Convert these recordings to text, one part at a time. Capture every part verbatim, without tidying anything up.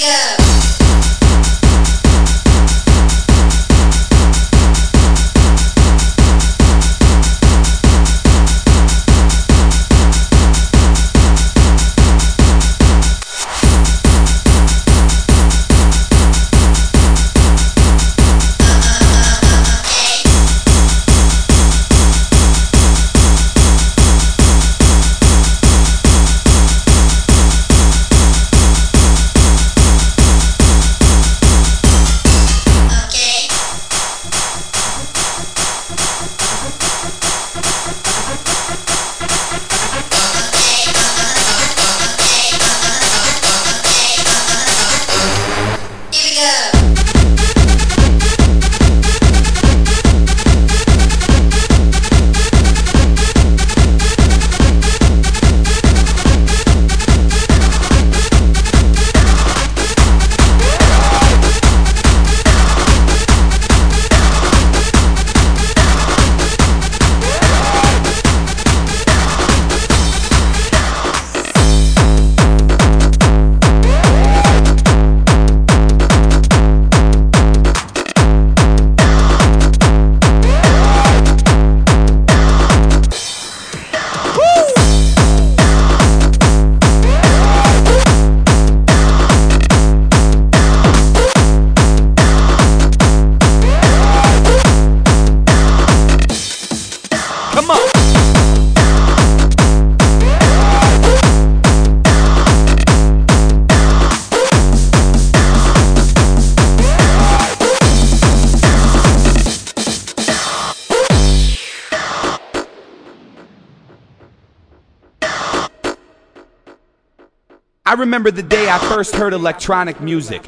I remember the day I first heard electronic music.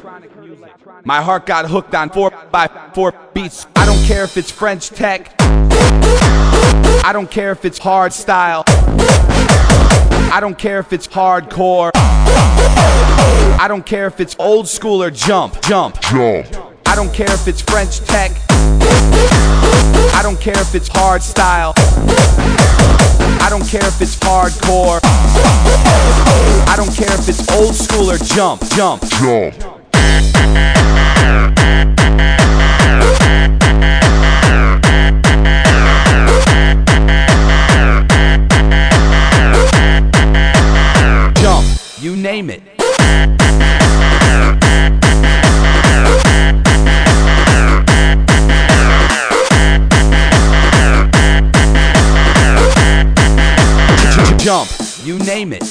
My heart got hooked on four by four beats. I don't care if it's French tech, I don't care if it's hard style, I don't care if it's hardcore, I don't care if it's old school or jump, jump, jump. I don't care if it's French tech, I don't care if it's hard style, I don't care if it's hardcore, I don't care if it's old school or jump, jump, jump. Jump, you name it. Jump, you name it.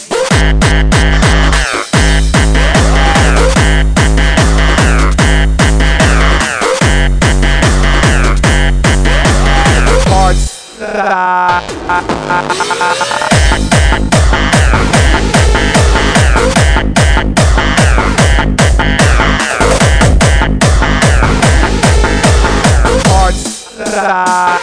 Hard style. Hard style.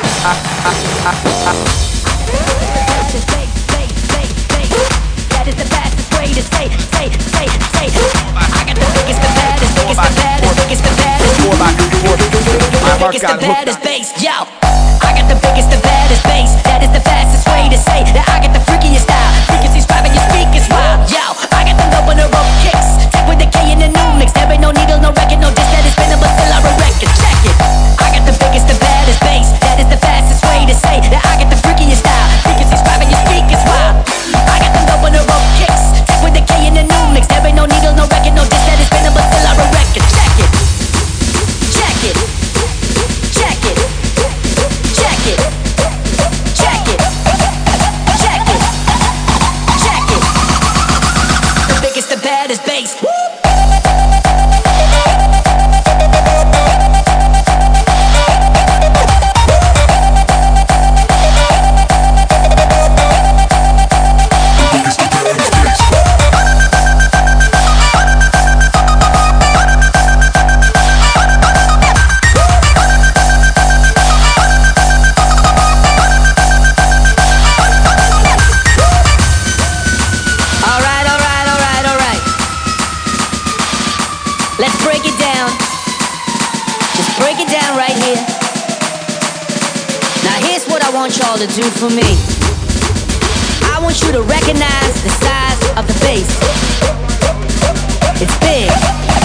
That is the fastest way to say, say, say, say. I got the biggest, the baddest, biggest, the baddest, biggest, the baddest. Four by four. My heart Biggest, got the hooked baddest on. bass, yo. I got the biggest, the baddest bass. That is the fastest way to say that I got the freakiest style. Frequencies driving your speakers wild, yo. I got the low and the rope kicks. Tech with the K and the new mix. There ain't no needle, no record, no disc that is spinning, but still I record. Check it. I got the biggest, the baddest bass. That is the fastest way to say that I got the freakiest style. Frequencies driving your speakers wild. I got the low and the rope kicks. Tech with the K and the new mix. There ain't no needle, no record, no disc that is spinning, but still I record. Check it. Check it. Check it. Check it. Check it. Check it. Check it. The biggest, the baddest bass. Let's break it down. Just break it down right here. Now here's what I want y'all to do for me. I want you to recognize the size of the bass. It's big.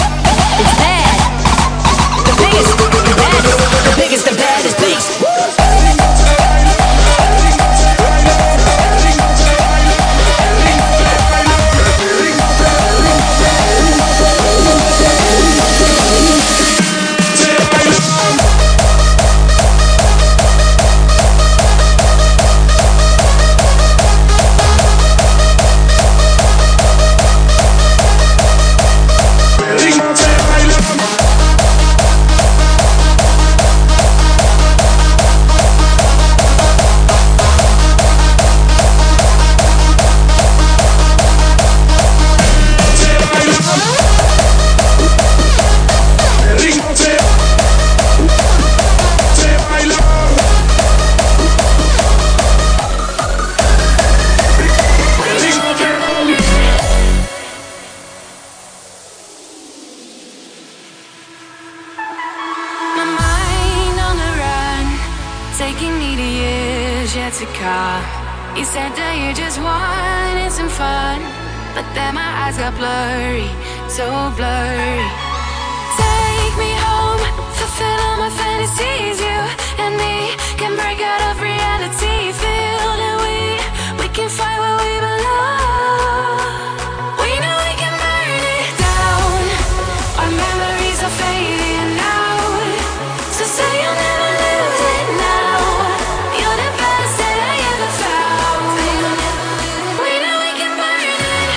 You said that you just wanted some fun, but then my eyes got blurry, so blurry. Take me home, fulfill all my fantasies. You and me can break out of reality. Feel that we, we can find where we belong. We know we can burn it down. Our memories are fading out, so say you'll never lose it now. You're the best that I ever found. We know we can burn it.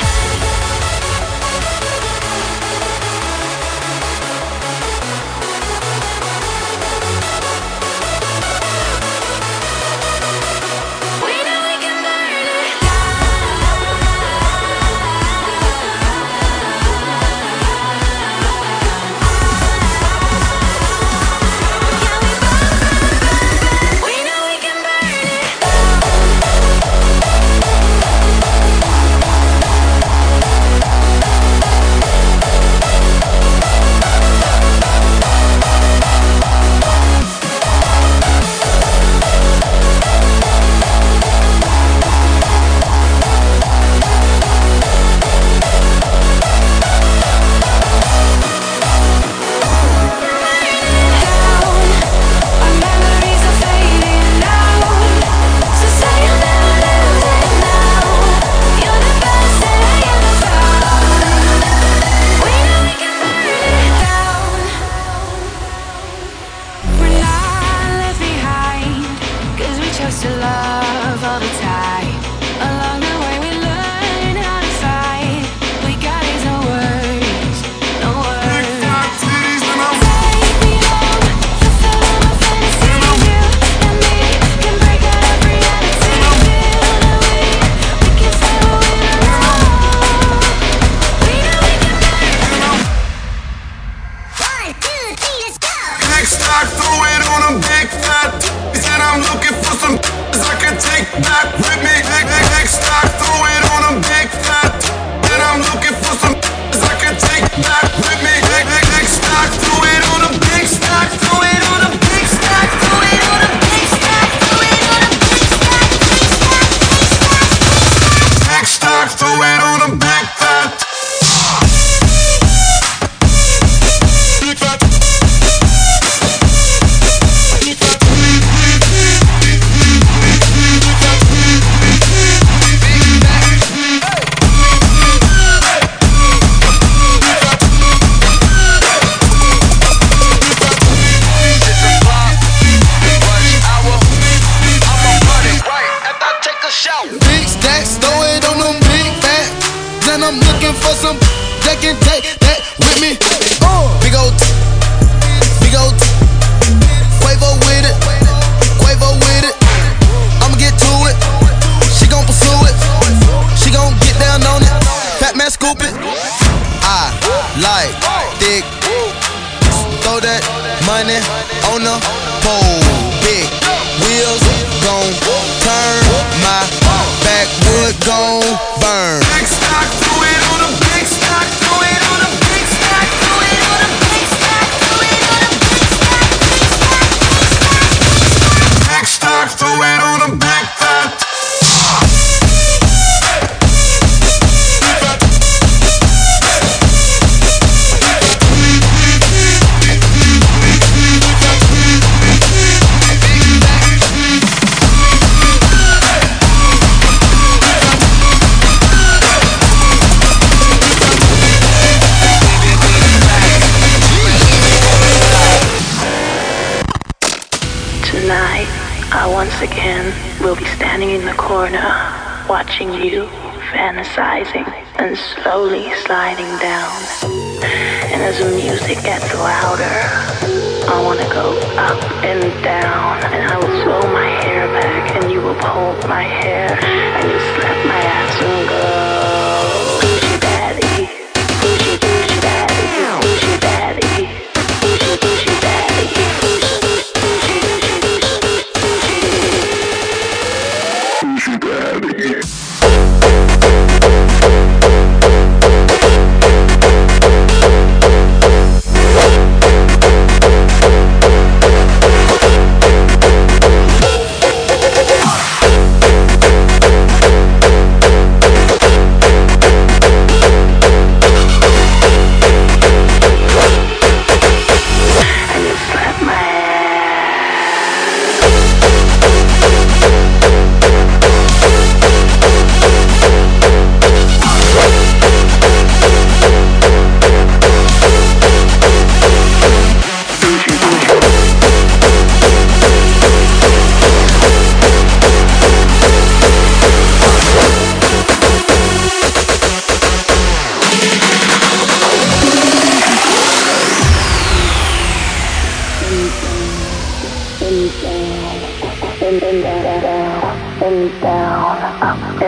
We know we can burn it down. We know we can burn it. Our memories are fading out, so say you'll never lose it now. You're the best that I ever found. We know we can burn it down. We're not left behind, 'cause we chose to love all the time. Along the way we learn how to fight. We got these no words, no words. Take me home, fulfill all my fantasies. You and me can break out of reality. Feel that we, we can find where we belong. We know we can burn it. One, two, three, let's go. Next stock, throw it on a big fat. He said I'm looking for some I can take back with me. Next stock, throw it on a big fat. Then I'm looking for some I can take back with me. Next stock, throw it on a big stack. Throw it on a big stack. Throw it on a big stack. Throw it on a big stack. Next stock, throw it on a big fat. Big fat. Big stacks, throw it on them big fat. Then I'm looking for some that can take that with me. Big old, big old, Quavo with it, Quavo with it. I'ma get to it. She gon' pursue it. She gon' get down on it. Fat man scoop it. I like thick. Throw that money on the pole. Big wheels gon' turn. My backwood gon' burn. Big stock, throw it on a big stock. Throw it on a big stock. Throw it on a big stock. Throw it on a big stock. Big stock, throw it on a big fat. Tonight, I once again will be standing in the corner, watching you fantasizing and slowly sliding down. And as the music gets louder, I wanna go up and down, and I will throw my hair back, and you will pull my hair, and you slap my ass and go, Gucci daddy, Gucci Gucci daddy, Gucci daddy, Gucci Gucci daddy, Gucci Gucci Gucci Gucci daddy.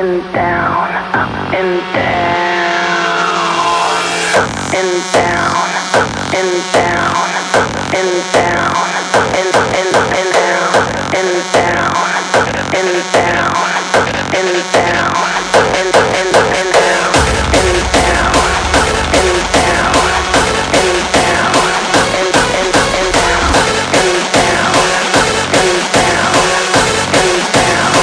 and down, up and down, up and down, up and down, up and down, up and and and down, and down, up and down, up and down, up and and and down, and down, up and down, up and down, up and and and down, and down, up and down, and down.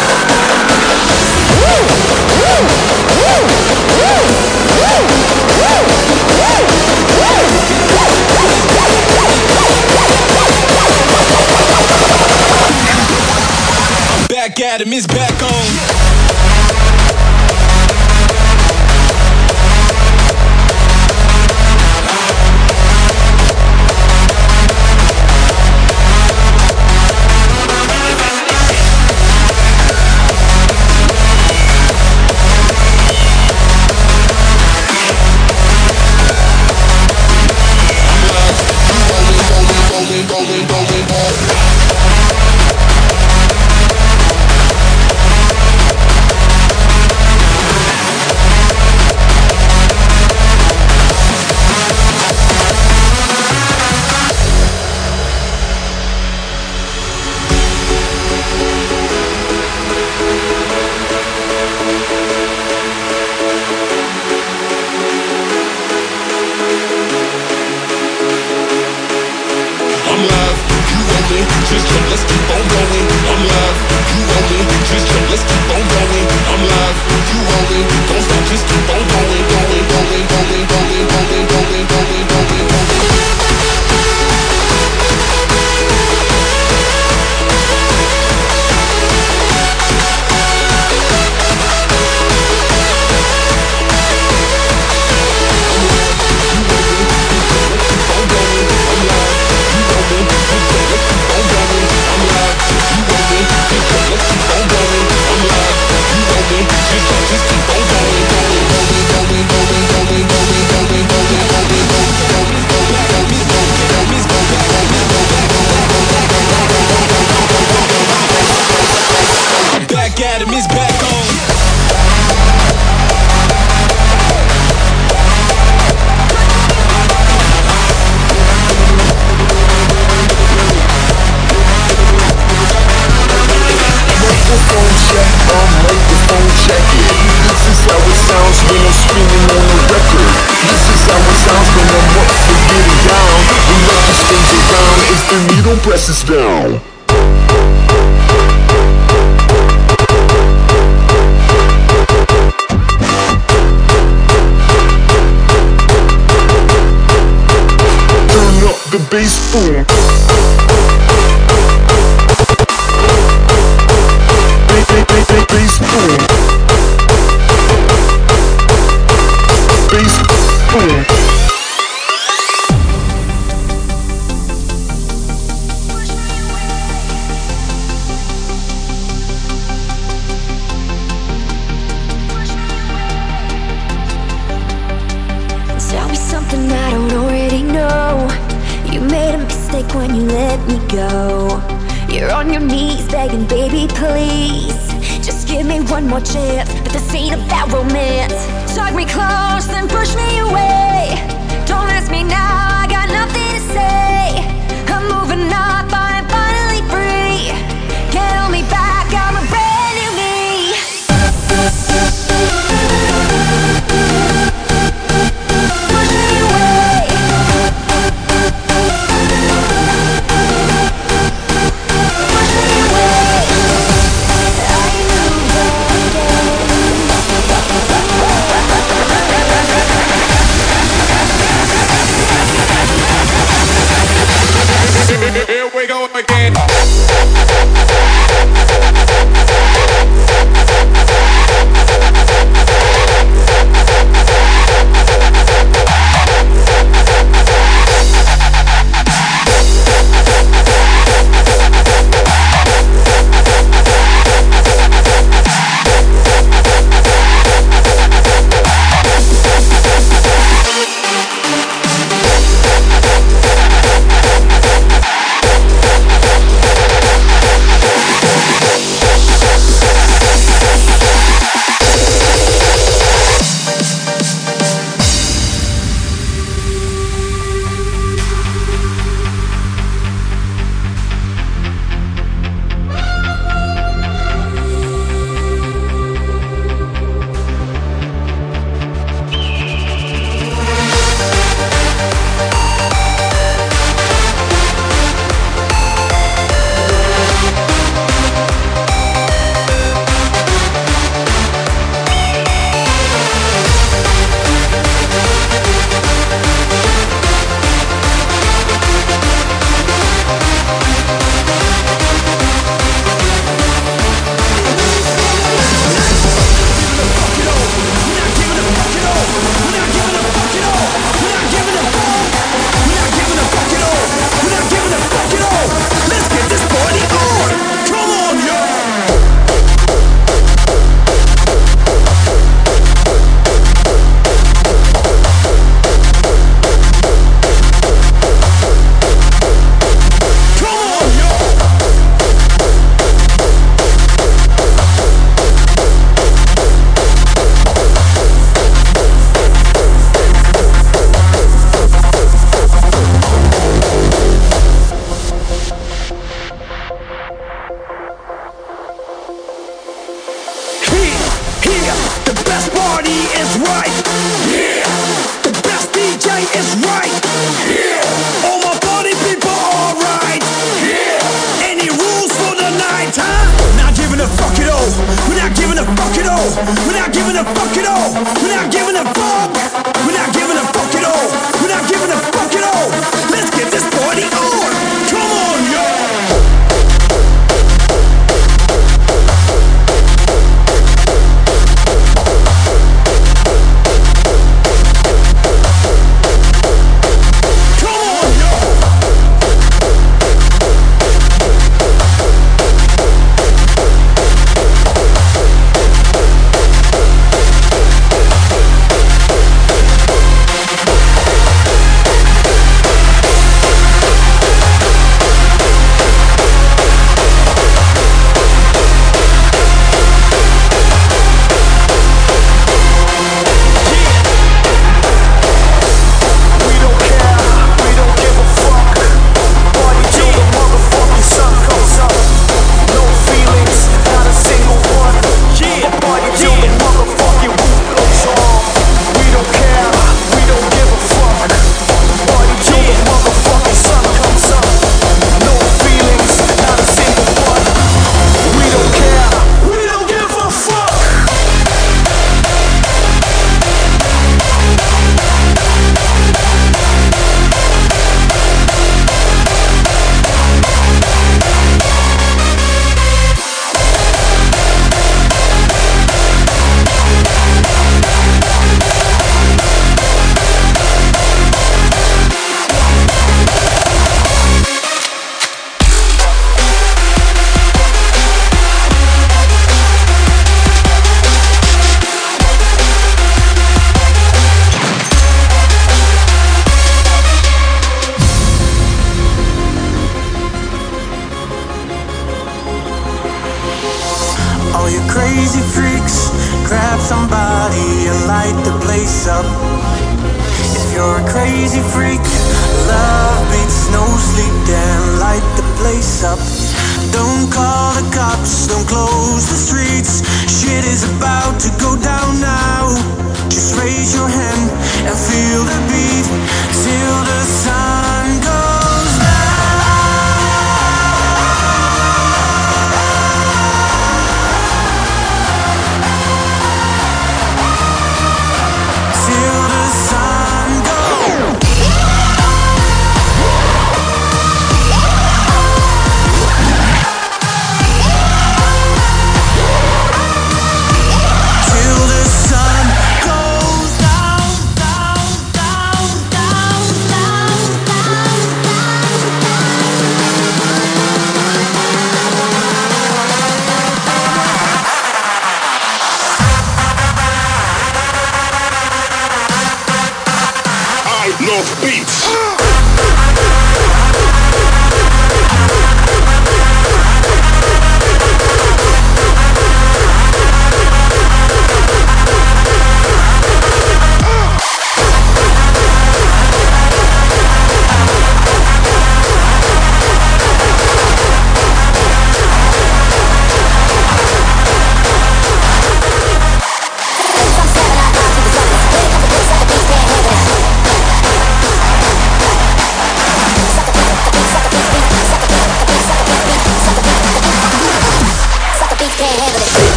Back at him, he's back on. Just jump, let's keep on going. I'm live, you only. Just jump, let's keep on going. I'm live, you only. Don't stop, just keep on going, going, going, going, going, going, going, going, going, going. Back at him, he's back on. Microphone check, I'm microphone checking. This is how it sounds when I'm spinning on the record. This is how it sounds when I'm up for getting down. The record spins around if the needle presses down. Turn up the bass, boom. Bass boom. Bass boom. Tell me something I don't already know. You made a mistake when you let me go. You're on your knees begging, baby, please. Just give me one more chance, but this ain't about romance. Tug me close, then push me away. Don't ask me now, I got nothing to say. I'm moving up, I'm finally free. Can't hold me back, I'm a brand new me. Push me away. Push me away. I knew that. a fuck at all. We're not giving a fuck. We're not giving a fuck at all. We're not giving a fuck at all. Let's get this party on. Come on, y'all.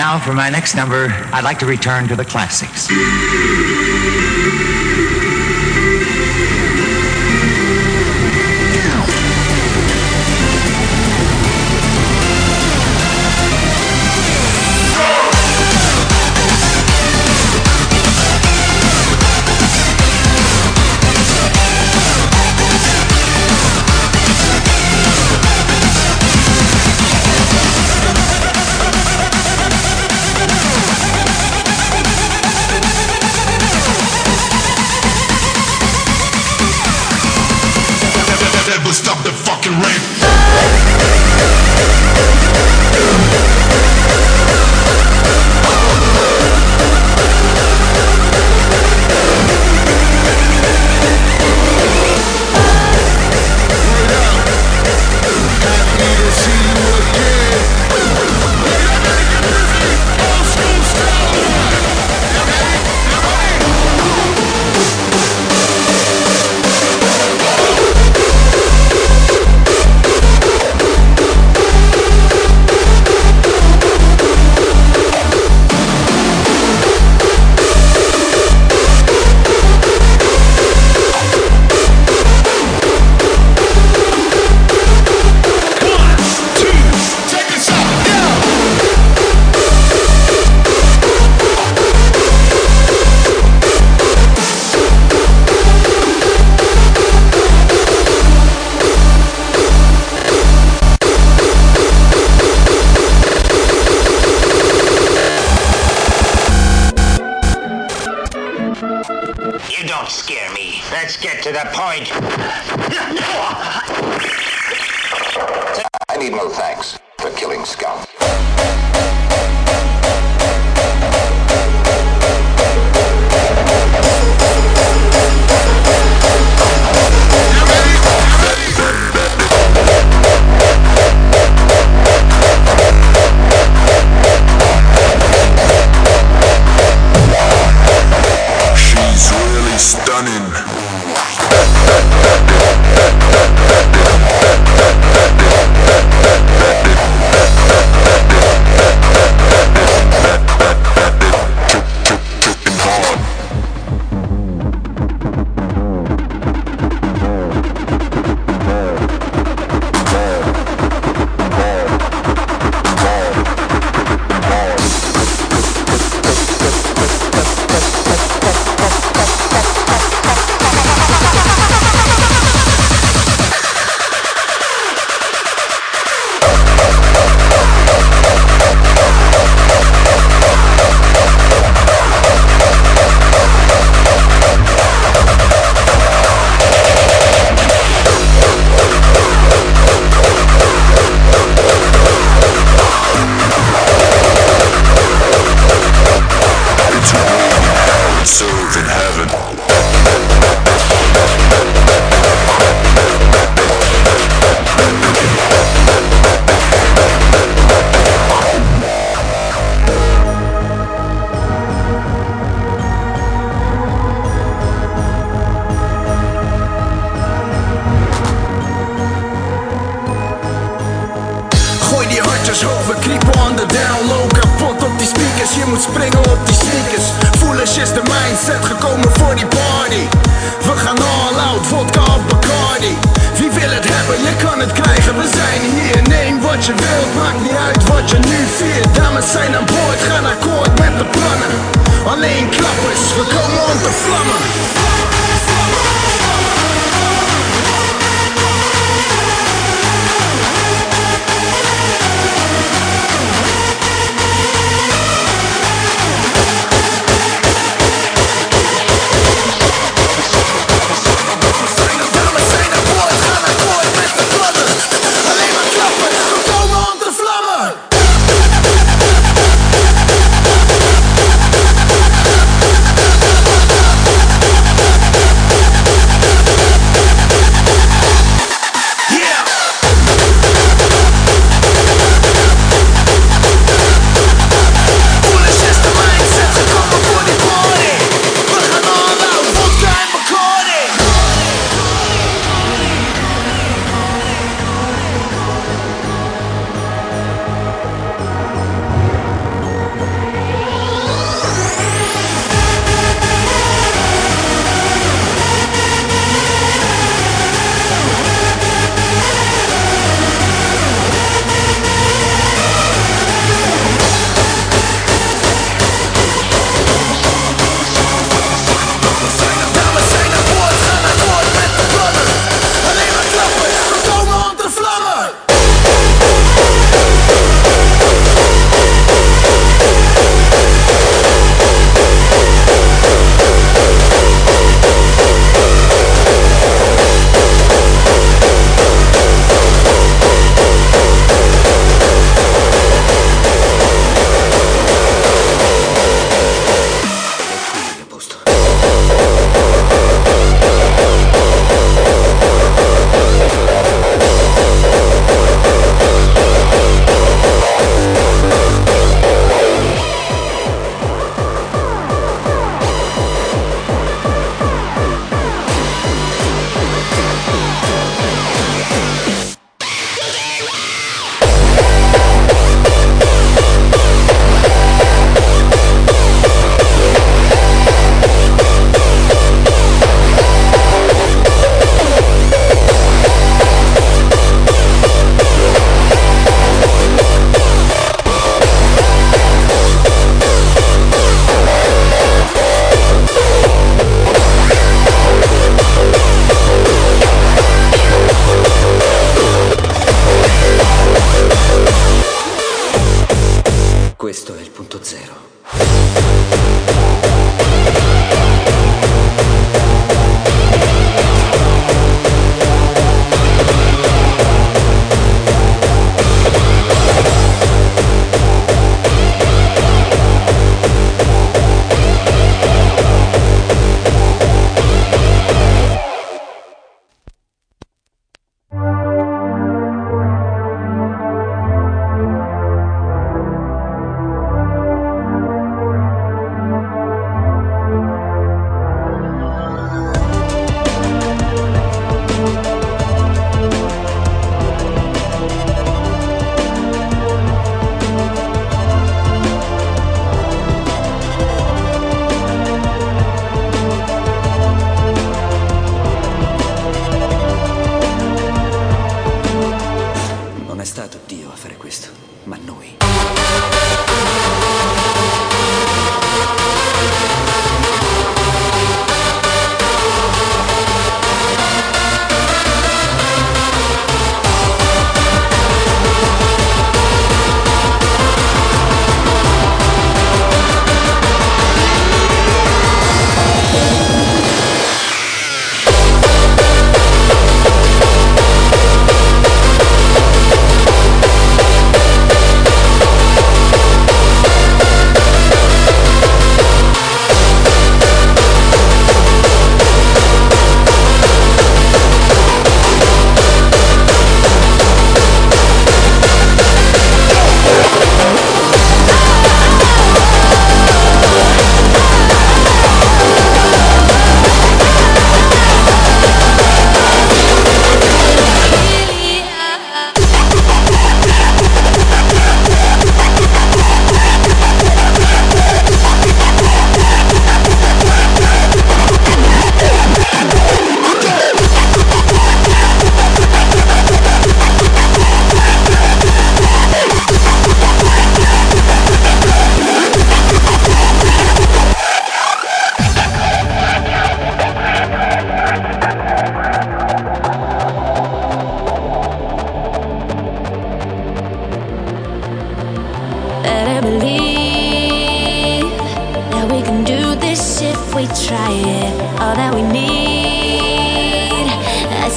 Now, for my next number, I'd like to return to the classics. Stop the fucking rain. To the point. I need no thanks for killing scum. She's really stunning.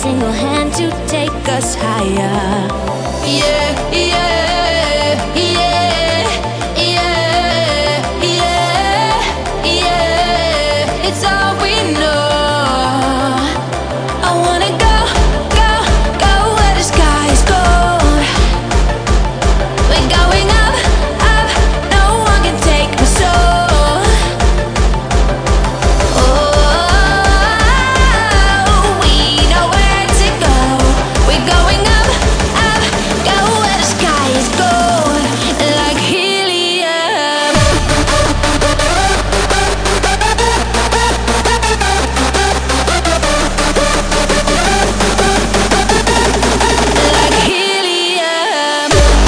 single hand to take us higher. Yeah, yeah, yeah, yeah, yeah, yeah. It's all we know. I wanna go, go, go where the sky is gold. We're going up, up, no one can take my soul. Oh, we know where to go. We're going up, up, go where the sky is gold, like helium. Like helium.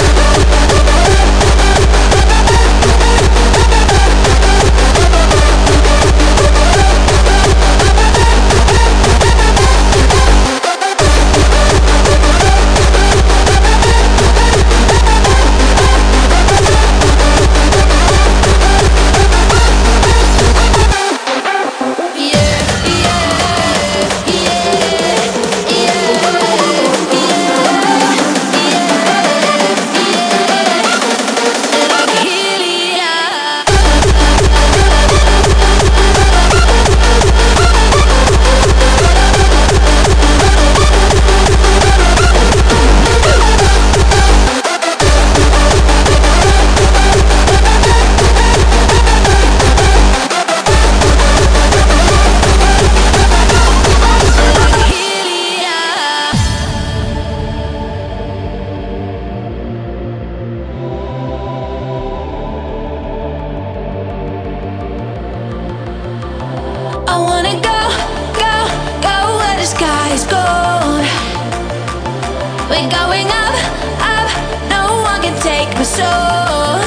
I wanna go, go, go where the sky is gold. We're going up, up, no one can take my soul.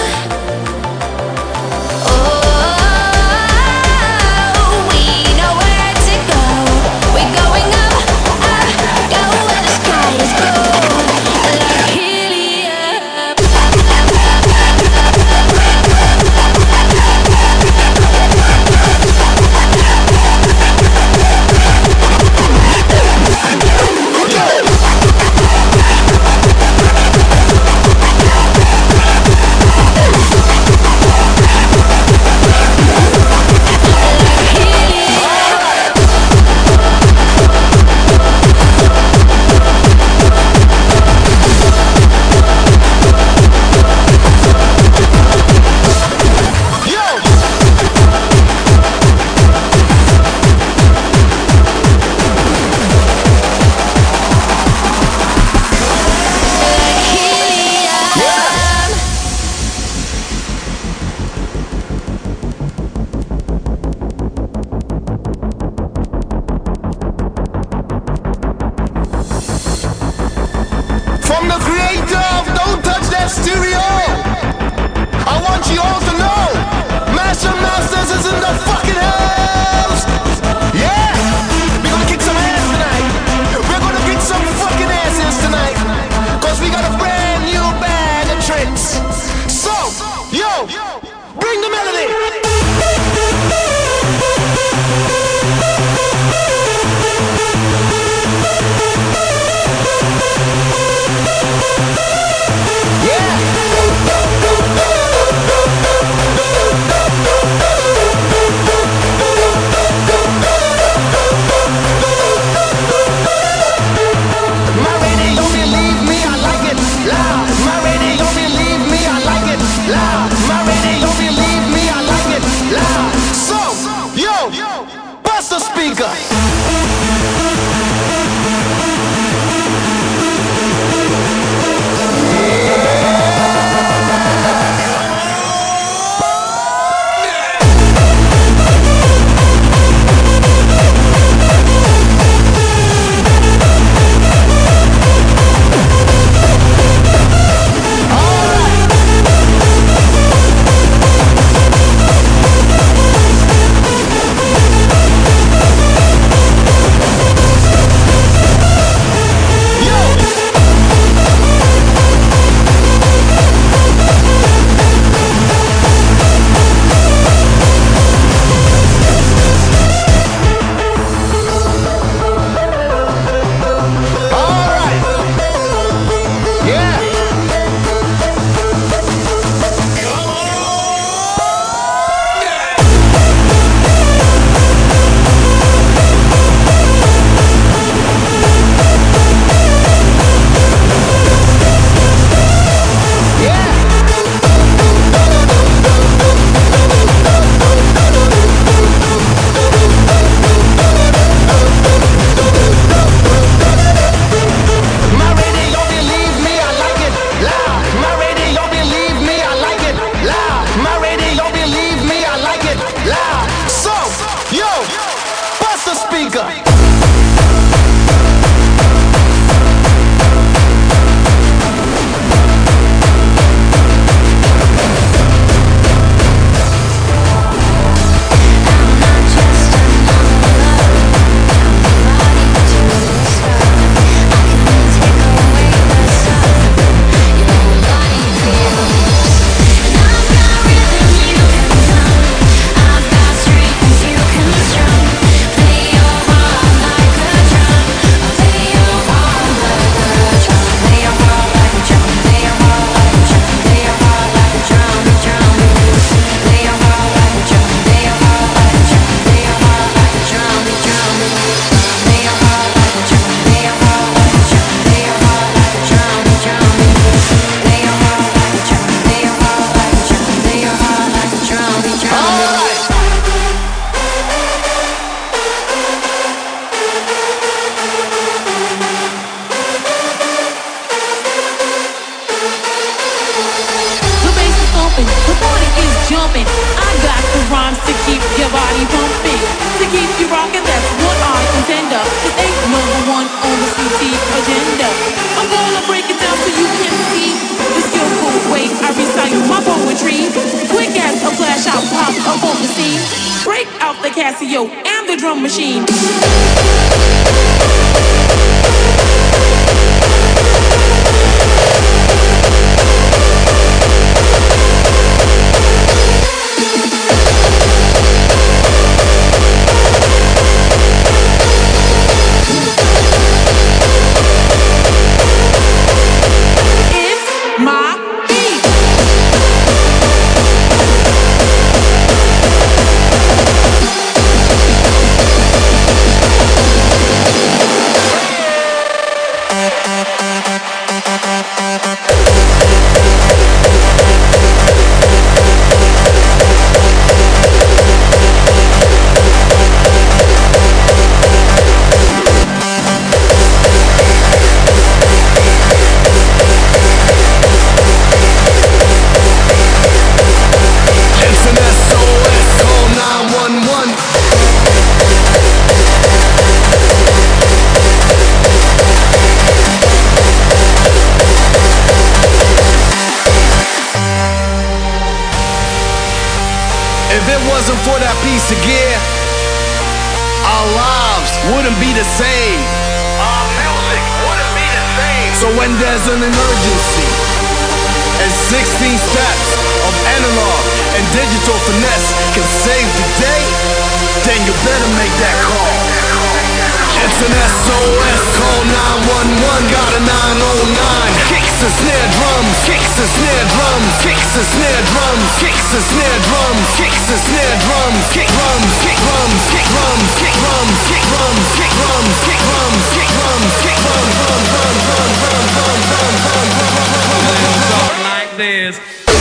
Oh, we know where to go. We're going up, up, go where the sky is gold, like helium. From the creator of Don't Touch That Stereo, I want you all to know, Master Masters is in the fucking house. Yeah, we're gonna kick some ass tonight. We're gonna kick some fucking asses tonight, cause we got a brand new bag of tricks. So, yo, bring the melody. Yeah. jumping. I got the rhymes to keep your body pumping, to keep you rocking. That's what I contend of. This ain't number one on the C T agenda. I'm gonna break it down so you can see the skillful way I recite my poetry. Quick as a flash, I pop up on the scene. Break out the Casio and the drum machine. For that piece of gear, our lives wouldn't be the same. Our music wouldn't be the same. So when there's an emergency and sixteen steps of analog and digital finesse can save the day, then you better make that call. It's an S O S, call nine one one, got a nine oh nine. Kicks and snare drums, kicks and snare drums, kicks and snare drums, kicks and snare drums, kicks and snare drums, kick drums, kick drums, kick drums, kick drums, kick drums, kick drums, kick drums, kick drums, kick drums, drum, drum, drum, drum, drum, drum, drum, drum, drum, like this.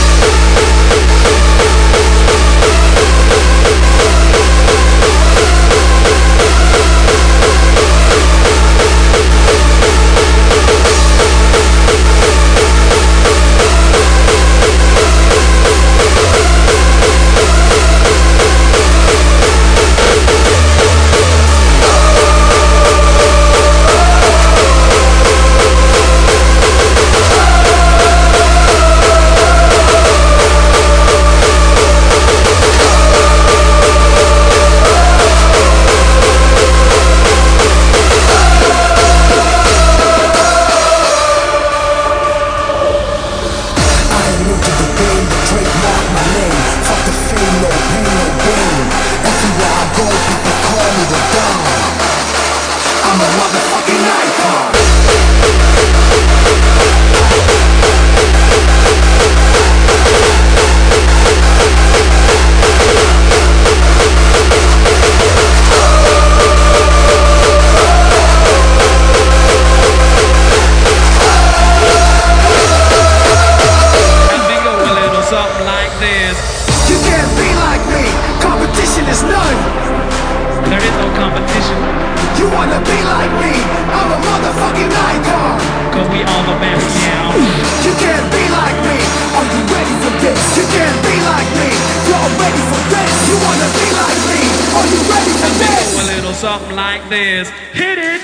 Something like this. Hit it!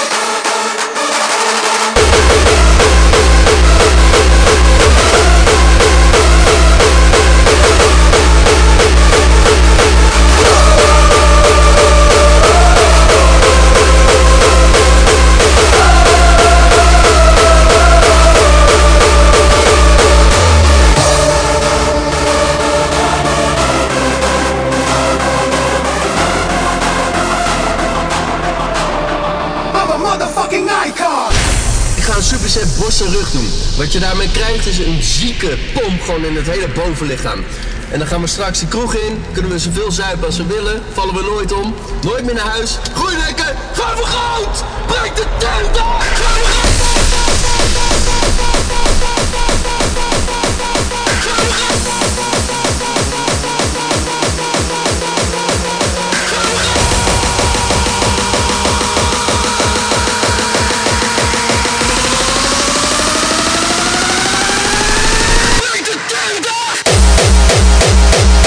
Superset bosse rug doen. Wat je daarmee krijgt is een zieke pomp gewoon in het hele bovenlichaam. En dan gaan we straks de kroeg in, kunnen we zoveel zuipen als we willen, vallen we nooit om, nooit meer naar huis. Groei lekker, ga voor goud! Breek de tent af! Ga voor goud! We'll be right back.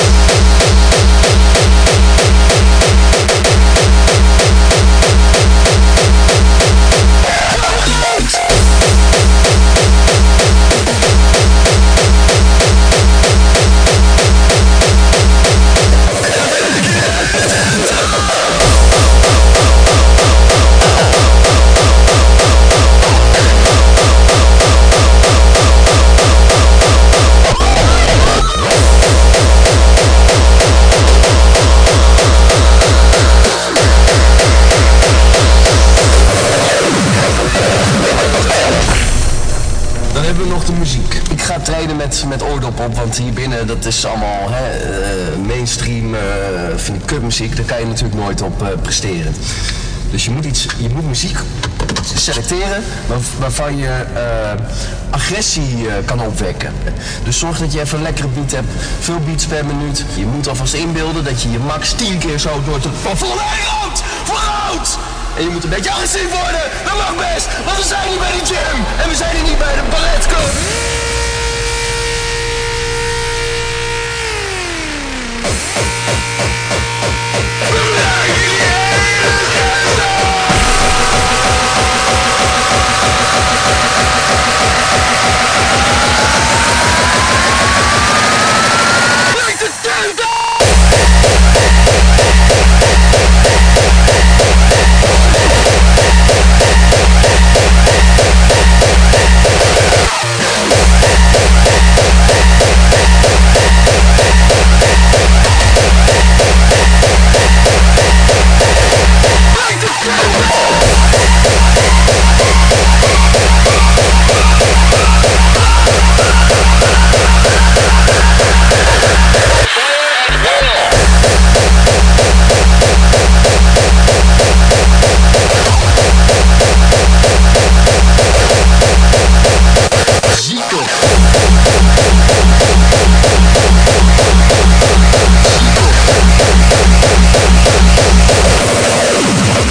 nog de muziek. Ik ga trainen met, met oordop op, want hier binnen dat is allemaal hè, uh, mainstream, uh, van die kutmuziek. Daar kan je natuurlijk nooit op uh, presteren. Dus je moet, iets, je moet muziek selecteren waar, waarvan je uh, agressie uh, kan opwekken. Dus zorg dat je even een lekkere beat hebt, veel beats per minuut. Je moet alvast inbeelden dat je je max tien keer zo door het plafond heen rookt! Vooruit! En je moet een beetje agressief worden, dat mag best, want we zijn hier bij de gym en we zijn hier niet bij de balletclub.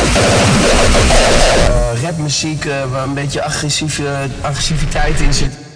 Rapmuziek uh, waar een beetje agressieve, agressiviteit in zit.